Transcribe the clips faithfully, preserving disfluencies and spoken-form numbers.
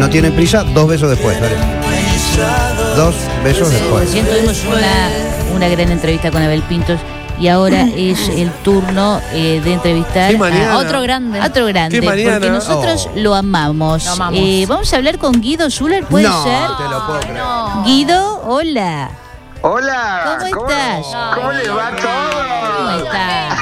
no tienen prisa, dos besos después. Dale. Dos besos después. Recién tuvimos una, una gran entrevista con Abel Pintos y ahora es el turno eh, de entrevistar a otro grande. Otro grande, porque nosotros oh. lo amamos. Lo amamos. Eh, vamos a hablar con Guido Zuller, ¿puede no, ser? No, te lo puedo creer. No. Guido, hola. Hola. ¿Cómo, ¿Cómo estás? ¿Cómo, ¿Cómo le va todo? ¿Cómo estás?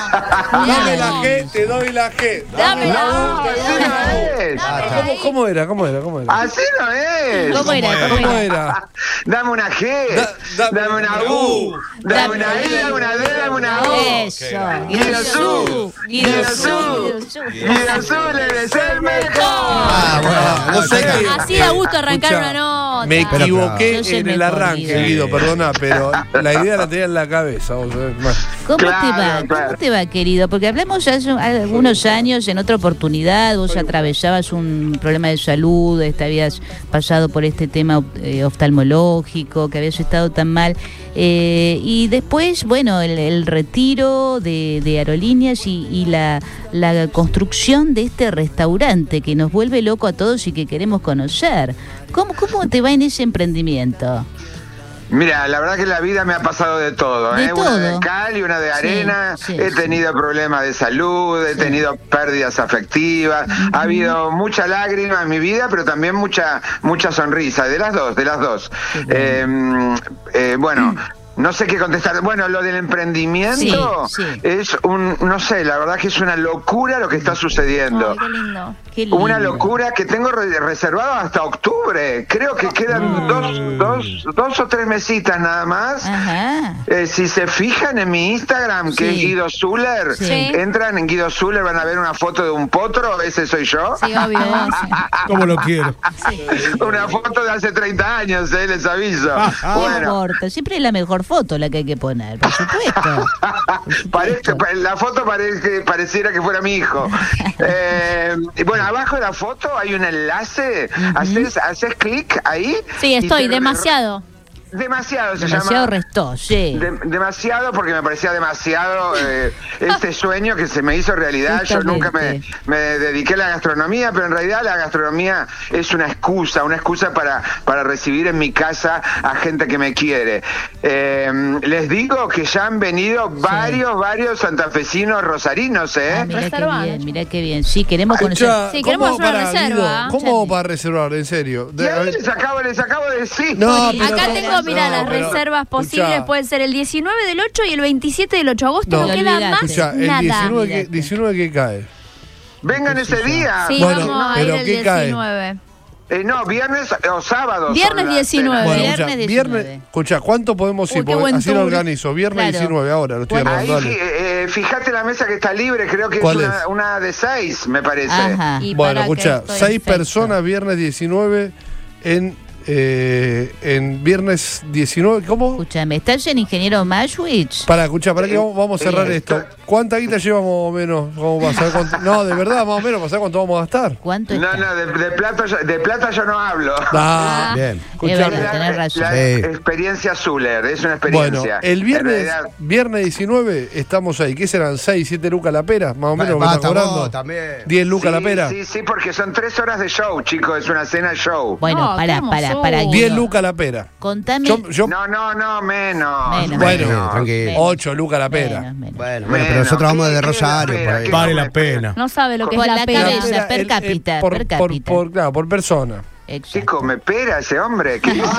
Dame la G, te doy la G. Dame la no, así no es. ¿Cómo, ¿Cómo era? ¿Cómo era? ¿Cómo era? Así no es. ¿Cómo era? ¿Cómo, ¿Cómo era? Dame una G, da, dame, dame una U, dame una I, dame una D, dame una O. Eso. Guido Zu, Guido Zu, Guido Zuller es el mejor. Ah, bueno, no sé qué. Así da gusto arrancar una nota. Me equivoqué Pero, en el arranque, Guido, perdona, pero la idea la tenía en la cabeza. Vos, ¿Cómo claro, te va? claro. ¿Cómo te va, querido? Porque hablamos hace algunos años, en otra oportunidad, vos atravesabas un problema de salud, este, habías pasado por este tema eh, oftalmológico, que habías estado tan mal. Eh, y después, bueno, el, el retiro de, de aerolíneas y, y la, la construcción de este restaurante que nos vuelve loco a todos y que queremos conocer. ¿Cómo, cómo te va en ese emprendimiento? Mira, la verdad que la vida me ha pasado de todo, de ¿eh? todo. Una de cal y una de arena. Sí, sí, he tenido sí. problemas de salud, he sí. tenido pérdidas afectivas. Uh-huh. Ha habido mucha lágrima en mi vida, pero también mucha mucha sonrisa. De las dos, de las dos. Sí, eh, eh, bueno. No sé qué contestar. Bueno, lo del emprendimiento sí, sí. es un, no sé, la verdad que es una locura lo que está sucediendo. Ay, qué lindo. Qué lindo. Una locura que tengo re- reservado hasta octubre. Creo que quedan mm. dos, dos, dos o tres mesitas nada más. Ajá. Eh, si se fijan en mi Instagram, sí. que es Guido Zuller, sí. entran en Guido Zuller, van a ver una foto de un potro, ese soy yo. Sí, obvio. ¿Cómo lo quiero? Sí. Una foto de hace treinta años, eh, les aviso. No bueno. importa, siempre es la mejor foto la que hay que poner, por supuesto. Por supuesto. Parece, la foto parece, pareciera que fuera mi hijo. eh, bueno, abajo de la foto hay un enlace, uh-huh. haces, haces clic ahí. Sí, estoy, te... demasiado. Demasiado se demasiado llama. Restó, sí. De, demasiado porque me parecía demasiado eh, este sueño que se me hizo realidad. Justamente. Yo nunca me, me dediqué a la gastronomía, pero en realidad la gastronomía es una excusa, una excusa para, para recibir en mi casa a gente que me quiere. Eh, les digo que ya han venido sí. varios, varios santafesinos rosarinos, ¿eh? Ah, mirá qué bien, mirá qué bien. Sí, queremos conocer. Ya, sí, queremos una para, reserva. Guido, ¿cómo para reservar, en serio? De, a ver, les acabo, les acabo de decir. No, acá tengo Mira, no, las pero, reservas posibles escuchá. Pueden ser el diecinueve del ocho y el veintisiete del ocho de agosto. No, no queda olvidate. Más escuchá, el nada. diecinueve que, diecinueve que cae. Vengan ese día. Sí, bueno, vamos a ir el diecinueve. Eh, no, viernes o sábado. Viernes diecinueve. Bueno, viernes escucha, diecinueve. Viernes, escucha, ¿cuánto podemos ir? Uy, así lo organizo. Viernes claro. diecinueve, ahora lo estoy arreglando. Ahí, eh, fíjate la mesa que está libre, creo que es una, es una de seis, me parece. Ajá. Bueno, escucha, seis personas, viernes diecinueve en... Eh, en viernes diecinueve, ¿cómo? Escúchame, ¿estás en Ingeniero Mashwitz? Para, escucha, para que vamos, vamos a cerrar esto. ¿Cuánta guita llevamos más o menos? Vamos a saber cuánto, no, de verdad, más o menos, para saber cuánto vamos a gastar. ¿Cuánto no, está? no, de, de, plata, de plata yo no hablo. Ah, bien. Escuchame. La, tenés razón. La sí. experiencia Zuller, es una experiencia. Bueno, el viernes, viernes diecinueve estamos ahí. ¿Qué serán? ¿seis, siete lucas la pera? Más o menos, ¿me estás cobrando? diez lucas sí, la pera. Sí, sí, porque son tres horas de show, chicos, es una cena show. Bueno, no, pará, pará, pará. diez lucas la pera. Contame. Yo, yo... No, no, no, menos. menos bueno, menos. tranquilo. ocho lucas la pera. Menos, menos. Bueno, bueno, pero nosotros vamos de Rosario. Pera, por vale la pena. No sabe lo que por es la, la pera. cabeza, pera, per el, cápita. El, por, per cápita. Por, por, claro, por persona. Exacto. ¿Qué come pera ese hombre? ¿Qué dice?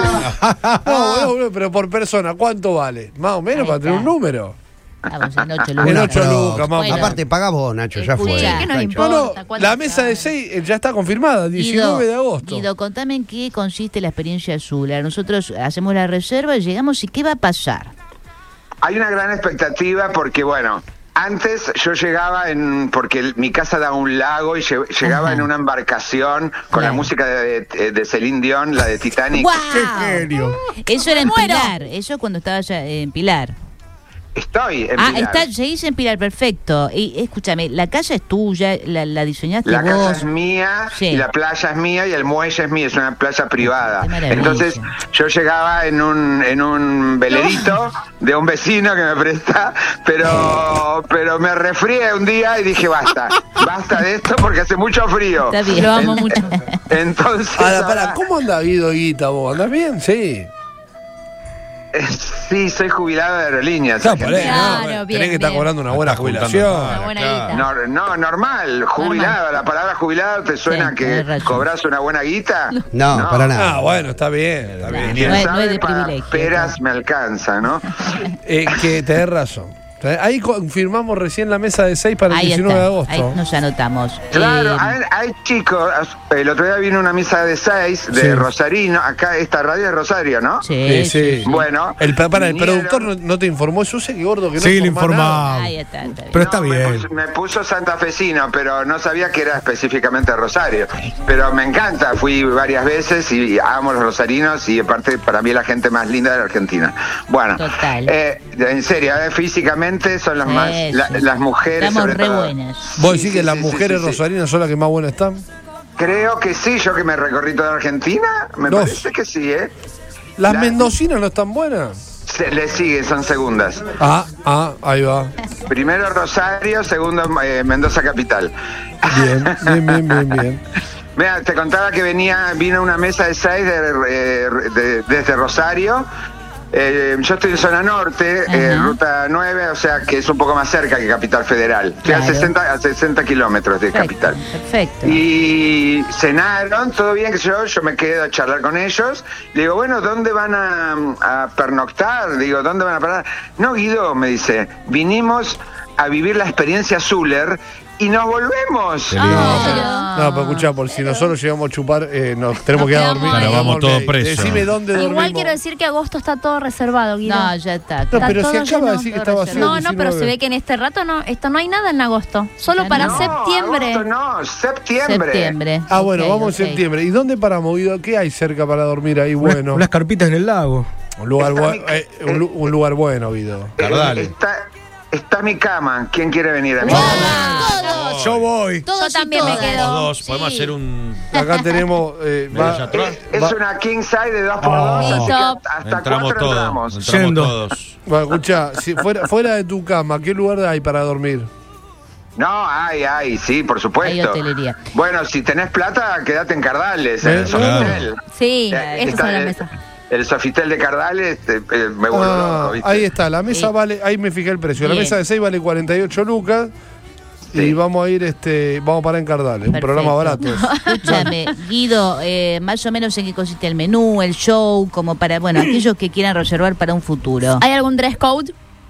no, bueno, pero por persona, ¿cuánto vale? Más o menos, ahí para está. Tener un número. Vamos en ocho lucas. En ocho lucas, más bueno, aparte, paga vos, Nacho, ya fue. ¿Qué nos importa? No, no, la mesa de seis ya está confirmada, diecinueve de agosto. Guido, contame en qué consiste la experiencia Zuller. Nosotros hacemos la reserva, llegamos y ¿qué va a pasar? Hay una gran expectativa porque, bueno, antes yo llegaba en, porque mi casa da un lago y llegaba Ajá. en una embarcación con claro. la música de, de, de Celine Dion, la de Titanic. ¡Wow! ¡Qué genio! Eso era en Pilar, eso cuando estabas en Pilar. Estoy en Ah, Pilar. está, seguís en Pilar, perfecto. Y escúchame, ¿la casa es tuya? ¿La, la diseñaste La vos? casa es mía, Sí. y la playa es mía, y el muelle es mío, es una playa privada. Qué maravilla. Entonces, yo llegaba en un en un velerito de un vecino que me presta, pero pero me resfrié un día y dije, basta, basta de esto porque hace mucho frío. Está bien. Lo amo mucho. Entonces, Ahora, para, ahora- ¿cómo anda Guido Guita vos? ¿Andás bien? Sí. Eh, sí, soy jubilado de aerolíneas. Claro, por argentinas. eso, Claro, ¿no? bien, Tenés que estar bien. cobrando una buena Estás juntando jubilación. plata, Una buena claro. guita. No, no, normal, jubilado. La palabra jubilado te suena Sí, que tenés razón. cobras una buena guita. No, para nada. Ah, bueno, está bien, está bien. No ¿Quién es- no sabe es de para privilegio, peras me alcanza, ¿no? Eh, que tenés razón. Ahí confirmamos recién la mesa de seis para el Ahí diecinueve de está, agosto. ahí nos anotamos. Claro, Eh, hay, hay chicos. El otro día vino una misa de seis de Sí. Rosarino. Acá esta radio es Rosario, ¿no? sí, Sí, sí. sí. Bueno. El, para, el vinieron- productor no, no te informó eso, sé que gordo que no Sí, le informá nada. informaba. Ahí está, está bien. Pero está No, bien. Me puso, me puso santafesino, pero no sabía que era específicamente Rosario. Pero me encanta, fui varias veces y amo los rosarinos y aparte para mí es la gente más linda de la Argentina. Bueno, Total. eh, en serio, eh, físicamente son las más, Eso. la- las mujeres Estamos sobre re todo. buenas. ¿Vos Sí, decís sí, que las sí, sí, mujeres sí, sí. rosarinas son las que más buenas están? Creo que sí, yo que me recorrí toda Argentina, me No. parece que sí, ¿eh? ¿Las La- mendocinas no están buenas? Se, le sigue, son segundas. Ah, ah, ahí va. Primero Rosario, segundo eh, Mendoza Capital. Bien, bien, bien, bien, bien. Mira, te contaba que venía, vino una mesa de seis de, eh, de- desde Rosario. Eh, yo estoy en zona norte, eh, Ajá. ruta nueve, o sea que es un poco más cerca que Capital Federal. Estoy Claro. a sesenta, a sesenta kilómetros de Perfecto, Capital. perfecto. Y cenaron, todo bien, que yo, yo me quedo a charlar con ellos. Le digo, bueno, ¿dónde van a, a pernoctar? Digo, ¿dónde van a parar? No, Guido, me dice, vinimos a vivir la experiencia Zuller y nos volvemos. Qué lindo. Ah, No, pero escuchá, por si nosotros llegamos a chupar, eh, nos tenemos Nos que ir a quedamos dormir. ahí. Claro, vamos todos ahí. presos. Decime dónde dormimos. Igual quiero decir que agosto está todo reservado, Guido. No, ya está. No, Está pero todo si acaba lleno. de decir que está vacío. No, el no, pero se diecinueve. ve que en este rato no, esto no hay nada en agosto. Solo Ah, para no. septiembre. Agosto no, septiembre. Septiembre. Ah, bueno, Ok, vamos ok. en septiembre. ¿Y dónde paramos, Guido? ¿Qué hay cerca para dormir ahí Unas- bueno? Unas carpitas en el lago. Un lugar, Está bu- mi- eh, un, lu- un lugar bueno, Guido. Eh, Cardale. está, está mi cama. ¿Quién quiere venir a mi Vamos, cama? todos. Yo voy. Todos Yo y también me todas. quedo. Los dos. Podemos Sí. hacer un. Acá tenemos. Eh, ¿Me va- ves atrás? Es va- una king size de dos por dos, Oh. así que Top. hasta Entramos cuatro todos. entramos. Entramos Yendo. todos. Bueno, escuchá, si fuera, fuera de tu cama, ¿qué lugar hay para dormir? No, ay, ay, sí, por supuesto. Hay hotelería. Bueno, si tenés plata, quédate en Cardales, en Eh, el Sofitel. Sí, Eh, esa está es la el- mesa. El Sofitel de Cardales, eh, eh, me vuelvo Ah, loco, ¿viste? ahí está, la mesa Sí. vale, ahí me fijé el precio. La Bien. mesa de seis vale cuarenta y ocho lucas. Y Sí. vamos a ir, este, vamos a parar en Cardales, un Perfecto. programa barato. Escúchame, Guido, eh, más o menos en qué consiste el menú, el show, como para, bueno, aquellos que quieran reservar para un futuro. ¿Hay algún dress code?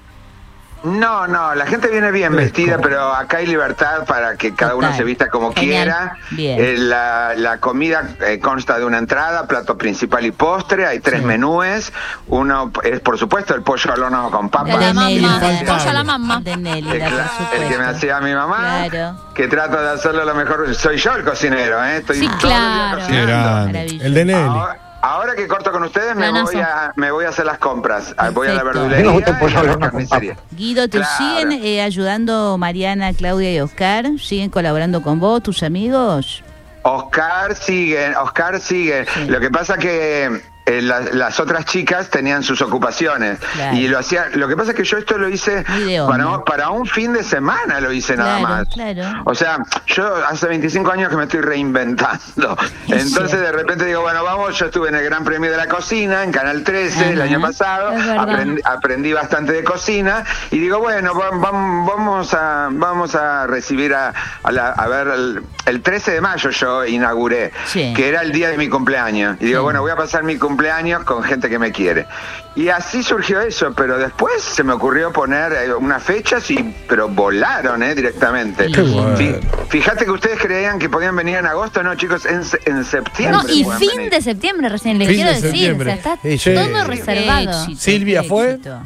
No, no, la gente viene bien vestida, pero acá hay libertad para que cada uno Total. se vista como Genial. quiera. Bien. Eh, la, la comida eh, consta de una entrada, plato principal y postre. Hay tres menúes. Uno es, por supuesto, el pollo al horno con De la papas. Nelly. mamá. Infaltable. Pollo a la mamá. De Nelly, Eh, la, por cla- supuesto. el que me hacía mi mamá, Claro. que trato de hacerlo lo mejor. Soy yo el cocinero, ¿eh? Estoy Sí, todo el día claro. Qué cocinando. grande. Maravilloso. El de Nelly. Ahora, ahora que corto con ustedes, me Planazo. voy, a, me voy a hacer las compras. Ah, Voy a la Perfecto. verdulería Me gusta el y pollo a al la horno con carnicería. Guido, ¿te Claro. siguen eh, ayudando Mariana, Claudia y Oscar? ¿Siguen colaborando con vos, tus amigos? Oscar sigue, Oscar sigue. Sí. Lo que pasa que eh, la- las otras chicas tenían sus ocupaciones Claro. y lo hacía. Lo que pasa es que yo esto lo hice Muy de onda. para, para un fin de semana, lo hice nada Claro, más. claro. O sea, yo hace veinticinco años que me estoy reinventando. Entonces de repente digo, bueno, vamos, yo estuve en el Gran Premio de la Cocina, en Canal trece el Ajá. año pasado, Es verdad. aprendí, aprendí bastante de cocina y digo, bueno, va- va- vamos a vamos a recibir a, a, la- a ver, el, el trece de mayo yo inauguré, Sí. que era el día de mi cumpleaños. Y digo, Sí. bueno, voy a pasar mi cumpleaños con gente que me quiere. Y así surgió eso, pero después se me ocurrió poner eh, unas fechas y pero volaron eh, directamente. Qué bueno. Fí- Fíjate que ustedes creían que podían venir en agosto, no chicos, en, se- en septiembre. No, y pueden fin venir. de septiembre recién, le Fin quiero de decir. septiembre. O sea, está Sí, sí. todo reservado. Éxito, Silvia qué fue. éxito.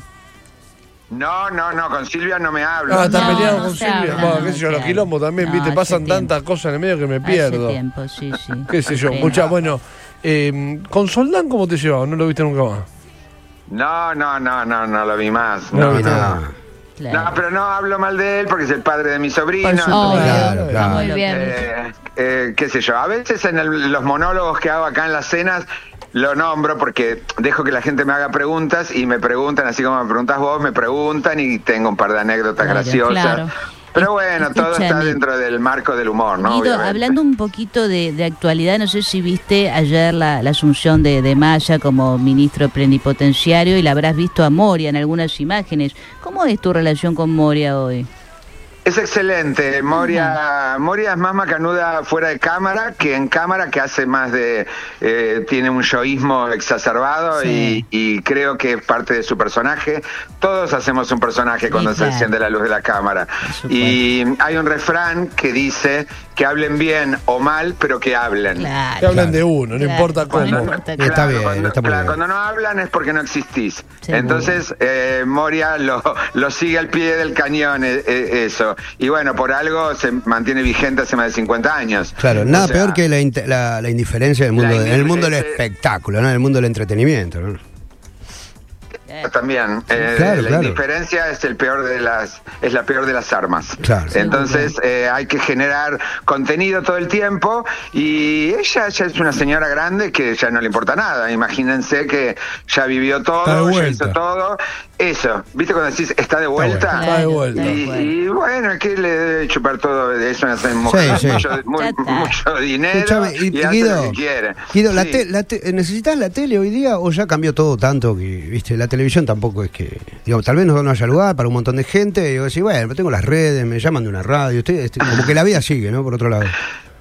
No, no, no, con Silvia no me hablo. Ah, está No, peleado no con se Silvia. habla, Bueno, no qué sé yo, se los habla. quilombos también, No, viste, hace pasan tiempo. tantas cosas en el medio que me pierdo. Hace tiempo, sí, sí. Qué sé yo, Hace escuchá, tiempo. bueno, eh, con Soldán, ¿cómo te llevaba? ¿No lo viste nunca más? No, no, no, no, no lo vi más. No No, vi no, nada. no. Claro. No, pero no hablo mal de él porque es el padre de mi sobrino. Por supuesto. entonces, Claro, claro. Muy bien. eh, eh, qué sé yo, a veces en el- los monólogos que hago acá en las cenas lo nombro porque dejo que la gente me haga preguntas y me preguntan, así como me preguntas vos, me preguntan y tengo un par de anécdotas Claro, graciosas. claro. Pero bueno, todo está Escúchame. dentro del marco del humor, ¿no? Guido, Obviamente. hablando un poquito de, de actualidad, no sé si viste ayer la, la asunción de, de Massa como ministro plenipotenciario y la habrás visto a Moria en algunas imágenes. ¿Cómo es tu relación con Moria hoy? Es excelente. Moria, Moria es más macanuda fuera de cámara que en cámara, que hace más de... eh, tiene un yoísmo exacerbado Sí. y, y creo que es parte de su personaje. Todos hacemos un personaje cuando Sí, se claro. enciende la luz de la cámara. supuesto. Y hay un refrán que dice que hablen bien o mal, pero que hablen. Claro. Que hablan de uno, no Claro. importa No cómo. importa Está cómo. bien, cuando, está muy claro, bien. cuando no hablan es porque no existís. Seguro. Entonces, eh, Moria lo, lo sigue al pie del cañón, eh, eh, eso. Y bueno, por algo se mantiene vigente hace más de cincuenta años. Claro, nada O sea, peor que la, inte- la, la indiferencia del mundo, La en el mundo del indiferencia- espectáculo, ¿no? En el mundo del entretenimiento, ¿no? También, eh, claro, la claro. indiferencia es el peor de las, es la peor de las armas. Claro. Entonces eh, hay que generar contenido todo el tiempo y ella ya es una señora grande que ya no le importa nada. Imagínense que ya vivió Está todo, de ya vuelta. hizo todo. Eso, ¿viste cuando decís está de vuelta? Está de vuelta. Claro, Y, está de vuelta. y bueno, es que le debe chupar todo eso, hace mucho, sí. mucho, muy- Ya está. mucho dinero Escuchame, y, y- hace Guido, lo que quiere. Guido, la Sí. te- la te- ¿necesitas la tele hoy día o ya cambió todo tanto que, viste, la televisión tampoco es que, digamos, tal vez no, no haya lugar para un montón de gente, y yo decís, bueno, pero tengo las redes, me llaman de una radio, estoy, estoy- como que la vida sigue, ¿no? Por otro lado.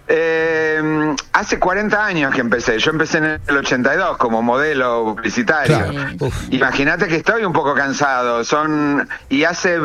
Eh, hace cuarenta años que empecé. Yo empecé en el ochenta y dos como modelo publicitario. Claro. Uf. Imagínate que estoy un poco cansado. Son y hace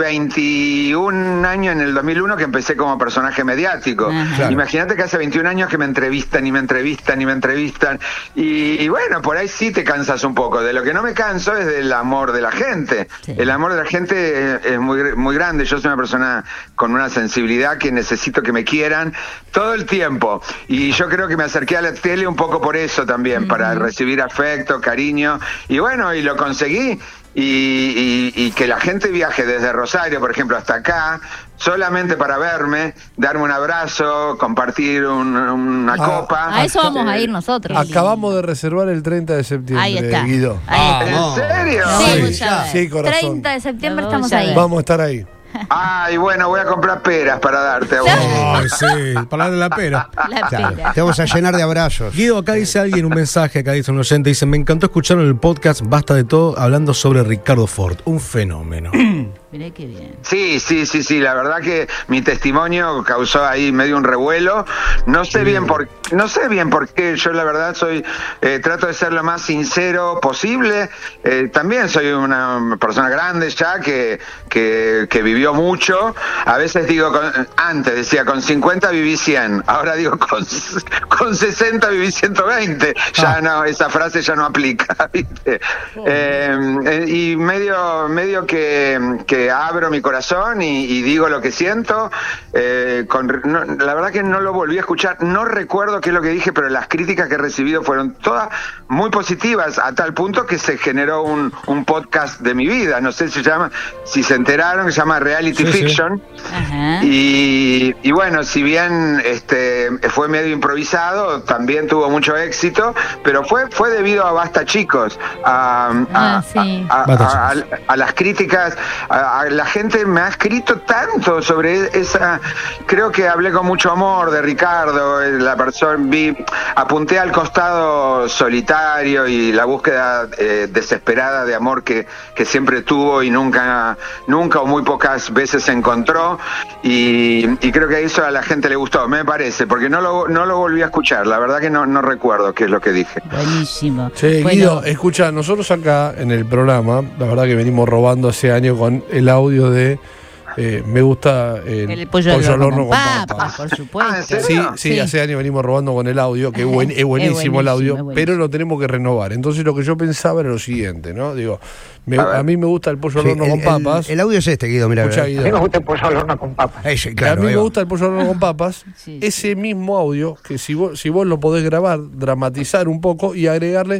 veintiún años, en el dos mil uno, que empecé como personaje mediático. Ajá. Claro. Imagínate que hace veintiún años que me entrevistan y me entrevistan y me entrevistan. Y, y bueno, por ahí sí te cansas un poco. De lo que no me canso es del amor de la gente. Sí. El amor de la gente es, es muy, muy grande. Yo soy una persona con una sensibilidad que necesito que me quieran todo el tiempo. Y yo creo que me acerqué a la tele un poco por eso también, para recibir afecto, cariño. Y bueno, y lo conseguí. Y, y- y que la gente viaje desde Rosario, por ejemplo, hasta acá, solamente para verme, darme un abrazo, compartir un- una Ah, copa. A eso vamos a ir nosotros. Acabamos de reservar el treinta de septiembre, Ahí está. Guido. Ahí está. Vamos. ¿En serio? No, Sí, vamos a ver. Sí, corazón. treinta de septiembre Vamos estamos a ahí. ver. Vamos a estar ahí. Ay, bueno, voy a comprar peras para darte a vos. Ay, sí, para darle la pera. La Claro, pera. te vamos a llenar de abrazos. Guido, acá dice alguien, un mensaje, acá dice un oyente, dice, me encantó escuchar en el podcast Basta de Todo hablando sobre Ricardo Ford, un fenómeno. Mirá qué bien. Sí, sí, sí, sí, la verdad que mi testimonio causó ahí medio un revuelo. No sé bien por no sé bien por qué. Yo la verdad soy eh, trato de ser lo más sincero posible. Eh, también soy una persona grande ya que, que, que vivió mucho. A veces digo, con- antes decía con cincuenta viví cien, ahora digo con, con sesenta viví ciento veinte. Ya no, esa frase ya no aplica, ¿viste? Eh, eh, y medio, medio que, que abro mi corazón y, y digo lo que siento. Eh, con, no, la verdad que no lo volví a escuchar, no recuerdo qué es lo que dije, pero las críticas que he recibido fueron todas muy positivas, a tal punto que se generó un, un podcast de mi vida. No sé si se llama, si se enteraron, que se llama Reality Sí, sí. Fiction. Ajá. Y, y bueno, si bien este fue medio improvisado, también tuvo mucho éxito, pero fue fue debido a Basta Chicos, a, a- Ah, sí. a- a- Basta a- Chicos. a las críticas, a, a la gente me ha escrito tanto sobre esa. Creo que hablé con mucho amor de Ricardo, eh, la persona, vi, apunté al costado solitario y la búsqueda eh, desesperada de amor que, que siempre tuvo y nunca, nunca o muy pocas veces encontró, y, y creo que a eso a la gente le gustó, me parece, porque no lo, no lo volví a escuchar, la verdad que no, no recuerdo qué es lo que dije. Buenísimo. Che, Bueno, Guido, escucha, nosotros acá en el programa, la verdad que venimos robando hace años con el audio de eh, me gusta el, el pollo, al horno con papas, por supuesto. Ah, ¿en serio? Sí, sí, Sí. hace años venimos robando con el audio, que es, buen- es buenísimo el buenísimo, audio, es buenísimo. pero lo tenemos que renovar. Entonces lo que yo pensaba era lo siguiente, ¿no? Digo, me- A ver. a mí me gusta el pollo al Sí, horno el, con el- papas. el audio es este, Guido, mira. Escucha, mira. Guido. gusta el pollo al horno con papas. Ese, a claro, mí ahí me va. gusta el pollo al horno con papas. Sí. Ese mismo audio, que si vos, si vos lo podés grabar, dramatizar un poco y agregarle,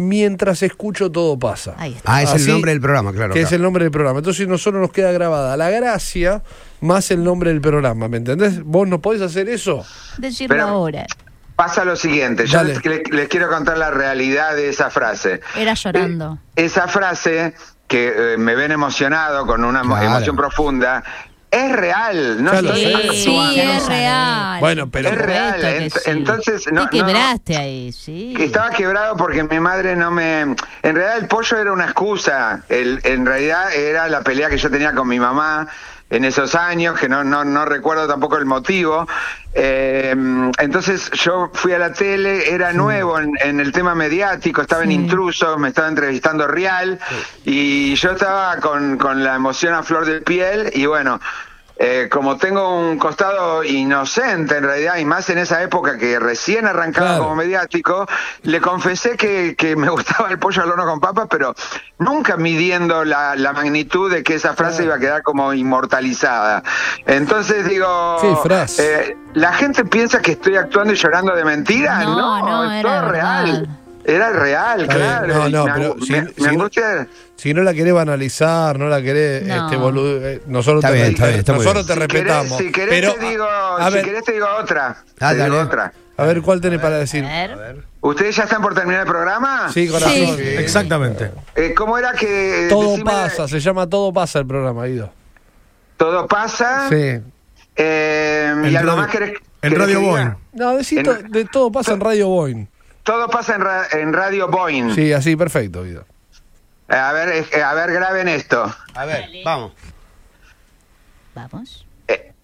mientras escucho Todo Pasa. Ahí está. Ah, es Así, el nombre del programa, claro. Que claro. es el nombre del programa. Entonces nosotros nos queda grabada la gracia más el nombre del programa, ¿me entendés? ¿Vos no podés hacer eso? Decirlo Pero- ahora. Pasa lo siguiente, yo Dale. les, les- les quiero contar la realidad de esa frase. Era llorando. Eh, esa frase que eh, me ven emocionado con una emo- Claro. emoción profunda, es real, no Ya lo estoy sé. actuando. Sí, es real. Bueno, pero Es real, Supuesto que ent- sí. entonces no, Te no, quebraste ahí, sí. que estaba quebrado porque mi madre no me... En realidad el pollo era una excusa, el, en realidad era la pelea que yo tenía con mi mamá en esos años, que no, no, no recuerdo tampoco el motivo. Eh, entonces yo fui a la tele, era nuevo en, en el tema mediático, estaba en Intrusos, me estaba entrevistando Real, y yo estaba con, con la emoción a flor de piel, y bueno... Eh, como tengo un costado inocente en realidad, y más en esa época que recién arrancaba Claro. como mediático, le confesé que, que me gustaba el pollo al horno con papas, pero nunca midiendo la, la magnitud de que esa frase iba a quedar como inmortalizada. Entonces digo, ¿Qué frase? eh, la gente piensa que estoy actuando y llorando de mentira. No, No, no, es era todo real. verdad. Era real, Está bien. claro. No, no, Y me pero angu- si- me- si me no- angustia- Si no la querés banalizar, no la querés, No. este, boludo, eh, nosotros Está te, bien, re- está bien, está muy nosotros te Si querés- respetamos. Si querés, pero, te digo, a, si ver, querés te digo otra. Ah, te digo dale. otra. a ver, ¿cuál tenés para decir? A ver. ¿Ustedes ya están por terminar el programa? Sí, corazón. Sí. Exactamente. Eh, ¿Cómo era que...? Todo decime- pasa, se llama Todo Pasa el programa, Guido. Todo pasa. Sí. Eh, y En algo radio- más querés, en querés Radio que diga? Boeing. No, decí En- to- de Todo Pasa en Radio Boeing. Todo pasa en, ra- en Radio Boeing. Sí, así, perfecto, Guido. Eh, a ver, eh, a ver, graben esto. A ver, vamos. Vamos.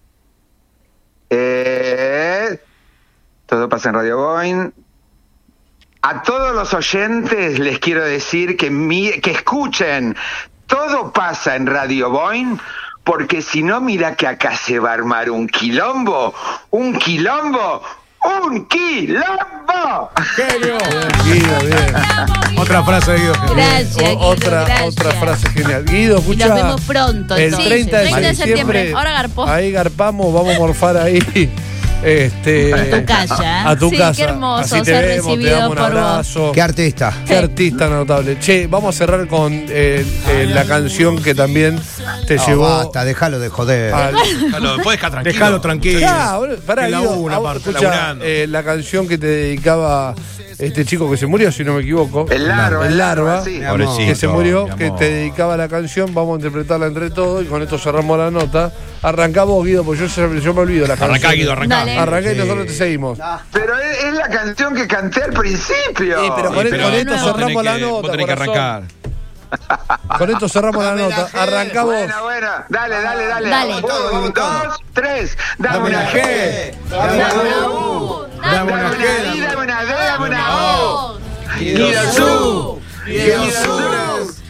Eh, todo pasa en Radio Boeing. A todos los oyentes les quiero decir que, mi- que escuchen Todo Pasa en Radio Boeing, porque si no, mira que acá se va a armar un quilombo, un quilombo, un quilombo. Genio. Guido, bien. Otra frase, Guido. Gracias, O- Guido, otra, gracias. otra frase genial. Guido, Y escucha. nos vemos pronto, El entonces. treinta de treinta de septiembre. septiembre. Ahora garpó. Ahí garpamos, vamos a morfar ahí. Este, A tu casa. A tu Sí, casa. qué hermoso Así te ser vemos, te recibido damos un por vos. abrazo. Qué artista. Qué artista notable. Che, vamos a cerrar con eh, eh, la canción que también te No, llevó basta, déjalo de joder. al. Déjalo, puedes dejar tranquilo. Déjalo tranquilo. Ah, boludo, pará, Que Guido, labura, ah, aparte, escuchá, laburando. eh, la canción que te dedicaba este chico que se murió, si no me equivoco. El larva, El larva. sí. Pobrecito, Que se murió, mi que amor. te dedicaba la canción, vamos a interpretarla entre todos y con esto cerramos la nota. Arrancá vos, Guido, porque yo, se- yo me olvido la canción. Arrancá, Guido, arrancá. Dale. Arrancá y nosotros te seguimos. Pero es, es la canción que canté al principio. Sí, pero Sí, con, pero con esto vos cerramos tenés la que- nota. Vos tenés que corazón. arrancar. Con esto cerramos la nota. Arrancá vos. Bueno, bueno, dale, dale, dale. Dale. Un, dos, tres. Dame Dame una una G. G. Dame una U. U. Dame Dame una una I, dame una D, dame una O. O. Guido Su. Guido Su.